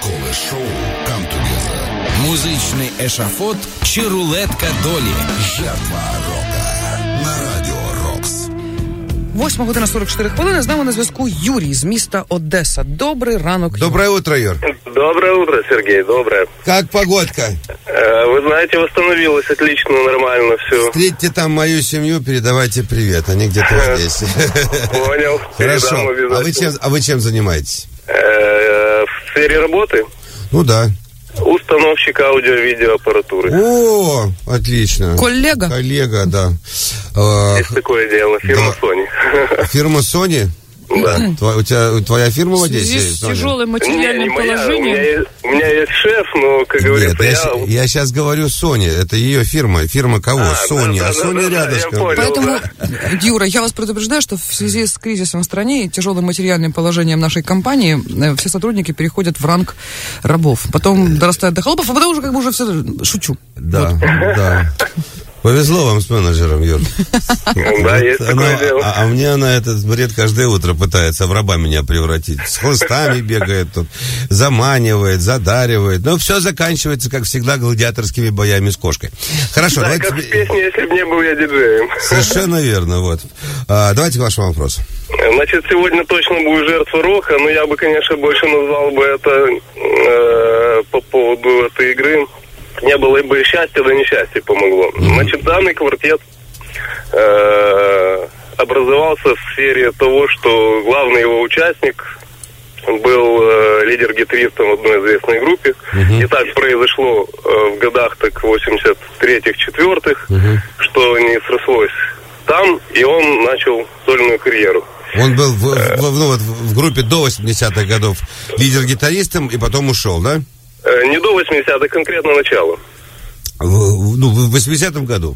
ранкове шоу «Come Together». Музичний ешафот чи рулетка долі. Жертва рока на Радіо Рокс. 8 година 44 хвилини. З нами на зв'язку Юрій з міста Одеса. Добрий ранок, Юрий. Доброе утро, Юр. Доброе утро, Сергей, доброе. Как погодка? Вы знаете, восстановилось отлично, нормально все. Встретьте там мою семью, передавайте привет, они где-то здесь. Понял. Хорошо. А вы чем занимаетесь? В сфере работы? Ну да. Установщик аудио-видеоаппаратуры. О, отлично. Коллега, да. Есть такое дело, фирма Sony. Фирма Sony? Да. Твоя фирма в Одессе? С тяжелым материальным положением. У меня есть шеф, но, как говорится, я сейчас говорю Sony, это ее фирма. Фирма кого? Sony, а Sony рядышком. Поэтому, Юра, я вас предупреждаю, что в связи с кризисом в стране и тяжелым материальным положением нашей компании все сотрудники переходят в ранг рабов. Потом дорастают до холопов, а потом уже как бы уже все... Шучу. Да, вот. Да. Повезло вам с менеджером, Юр. Да, есть такое дело. А мне она этот бред каждое утро пытается в раба меня превратить. С хлыстами бегает тут, заманивает, задаривает. Но все заканчивается, как всегда, гладиаторскими боями с кошкой. Хорошо, да, давайте... как в песне «Если бы не был я диджеем». Совершенно верно, вот. Давайте к вашему вопросу. Значит, сегодня точно будет жертва рока, но я бы, конечно, больше назвал бы это по поводу этой игры. Не было бы счастья, да несчастье помогло. Значит, данный квартет образовался в сфере того, что главный его участник был лидер-гитаристом в одной известной группе. И так произошло в годах так 83-х-4-х, что не срослось там, и он начал сольную карьеру. Он был в группе до 80-х годов лидер-гитаристом и потом ушел, да? Не до 80-х, конкретно начало. В 80-м году?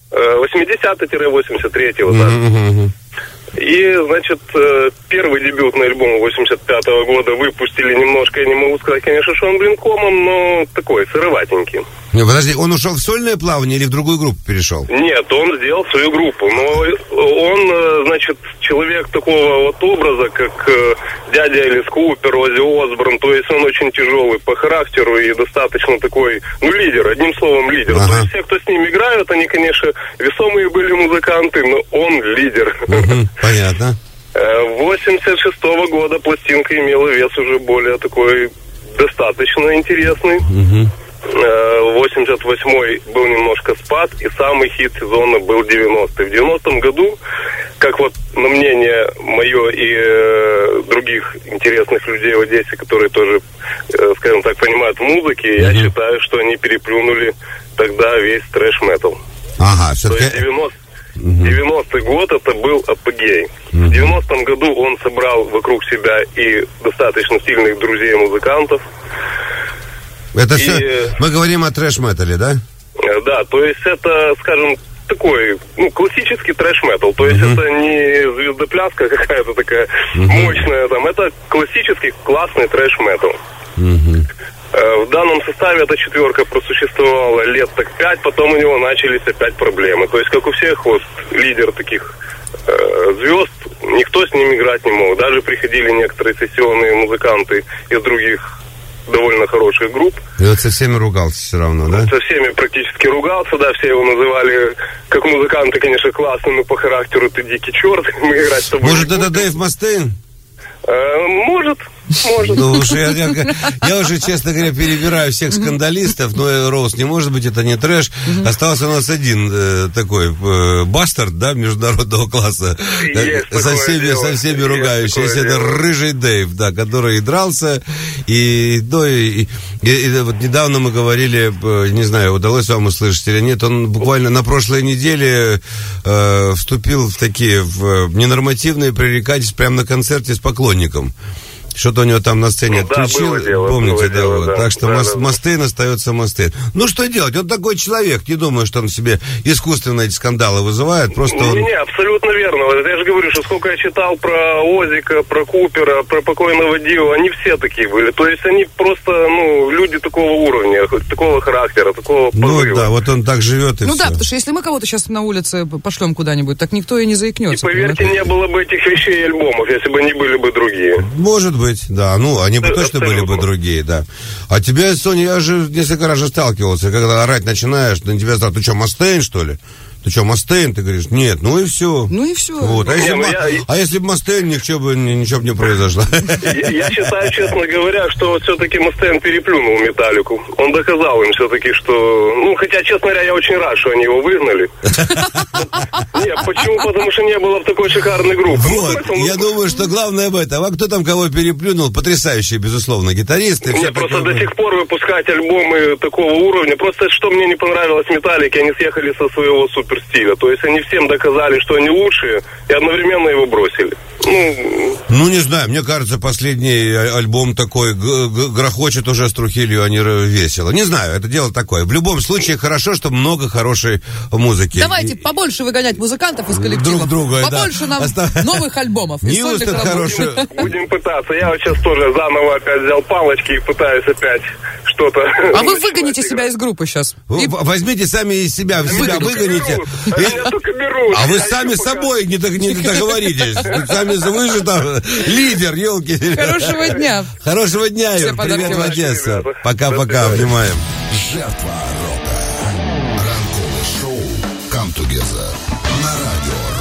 80-83-го, да. И, значит, первый дебютный альбом 85-го года выпустили немножко, я не могу сказать, конечно, что он, комом, но такой, сыроватенький. Подожди, он ушел в сольное плавание или в другую группу перешел? Нет, он сделал свою группу, но он, значит, человек такого вот образа, как дядя Элис Купер, Оззи Осборн, то есть он очень тяжелый по характеру и достаточно такой, лидер, одним словом, лидер. То есть все, кто с ним играют, они, конечно, весомые были музыканты, но он лидер. Понятно. 86-го года пластинка имела вес уже более такой достаточно интересный. 88-й был немножко спад, и самый хит сезона был 90-й. В 90-м году, как вот на мнение мое и других интересных людей в Одессе, которые тоже, скажем так, понимают в музыке, я считаю, что они переплюнули тогда весь трэш-метал. Ага, то есть 90-й год это был апогей. В 90-м году он собрал вокруг себя и достаточно сильных друзей-музыкантов. Это все, мы говорим о трэш-метале, да? Да, то есть это, скажем, такой, классический трэш-метал. То есть это не звездопляска какая-то такая мощная, там, это классический классный трэш-метал. В данном составе эта четверка просуществовала лет так 5, потом у него начались опять проблемы. То есть, как у всех вот лидер таких звезд, никто с ним играть не мог. Даже приходили некоторые сессионные музыканты из других довольно хороших групп. И вот со всеми ругался все равно, да? Со всеми практически ругался, да, все его называли, как музыканты, конечно, классные, но по характеру ты дикий черт, мы играть с тобой. Может, это Дэйв Мастейн? Может. Ну, уж я уже, честно говоря, перебираю всех скандалистов, но Роуз не может быть, это не трэш. Остался у нас один такой бастард, да, международного класса, со всеми ругающийся. Это рыжий Дэйв, да, который и дрался, и вот недавно мы говорили, не знаю, удалось вам услышать или нет, он буквально на прошлой неделе вступил в такие ненормативные пререкательства прямо на концерте с поклонником. Что-то у него там на сцене отключил, помните, да, вот. Да. Так что Мастейн остается Мастейн. Ну, что делать? Он такой человек, не думаю, что он себе искусственно эти скандалы вызывает, просто Не, абсолютно верно. Я же говорю, что сколько я читал про Озика, про Купера, про покойного Дио, они все такие были. То есть они просто, люди такого уровня, такого характера, такого позыва. Да, вот он так живет и все. Да, потому что если мы кого-то сейчас на улице пошлем куда-нибудь, так никто и не заикнется. И поверьте, не было бы этих вещей и альбомов, если бы они были бы другие. Может быть, да. Ну, они бы точно были бы другие, да. А тебя, Соня, я же несколько раз же сталкивался, когда орать начинаешь, на тебя сразу, ты что, Мастейн, что ли? Ты что, Мастейн? Ты говоришь, нет, ну и все. Ну и все. Вот. А если бы Мастейн, ничего бы не произошло. Я считаю, честно говоря, что все-таки Мастейн переплюнул Металлику. Он доказал им все-таки, что... Ну, хотя, честно говоря, я очень рад, что они его выгнали. Нет, почему? Потому что не было такой шикарной группы. Вот, я думаю, что главное об этом. А кто там кого переплюнул? Потрясающие, безусловно, гитаристы. Мне просто до сих пор выпускать альбомы такого уровня. Просто что мне не понравилось в Металлике, они съехали со своего суперстиля. То есть они всем доказали, что они лучшие, и одновременно его бросили. Ну, не знаю, мне кажется, последний альбом такой грохочет уже с Трухилью, они весело. Не знаю, это дело такое. В любом случае, хорошо, что много хорошей музыки. Давайте побольше выгонять музыкантов из коллектива. Друг друга, побольше нам новых альбомов. Ньюс это хороший. Будем пытаться. Я вот сейчас тоже заново опять взял палочки и пытаюсь опять что-то... А вы выгоните себя из группы сейчас. Возьмите сами из себя выгоните. А вы сами с собой не договоритесь. Вы же там лидер, елки. Хорошего дня. Хорошего дня, Юр. Привет в Одессу. Пока-пока, обнимаем. Жертва рока. Ранковое шоу «Come Together» на Радио